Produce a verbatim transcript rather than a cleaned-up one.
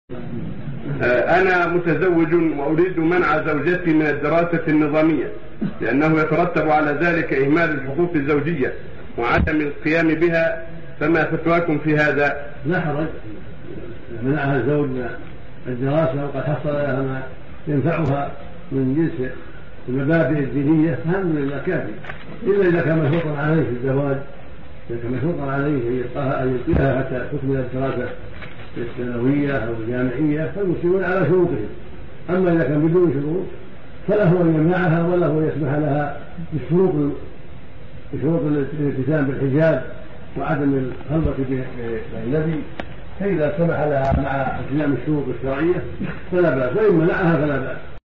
أنا متزوج وأريد منع زوجتي من الدراسة النظامية لأنه يترتب على ذلك إهمال الحقوق الزوجية وعدم القيام بها، فما فتواكم في هذا؟ لا حرج، منعها الزوج من الدراسة وقد حصل لها ما ينفعها من جنس المبادئ الدينية الحمد لله كافي، إلا إذا كان مشروطا عليه في الزواج، إذا كان مشروطا عليه أن يلقيها حتى تكمل الدراسة الثانوية أو الجامعية فالمسلمون على شروطهم. أما إذا كان بدون شروط فله أن يمنعها وله يسمح لها بشروط بشروط الالتزام بالحجاب وعدم الخلوة بالنبي، فإذا سمح لها مع التزام الشروط الشرعية فلا بأس، وإن منعها فلا بأس.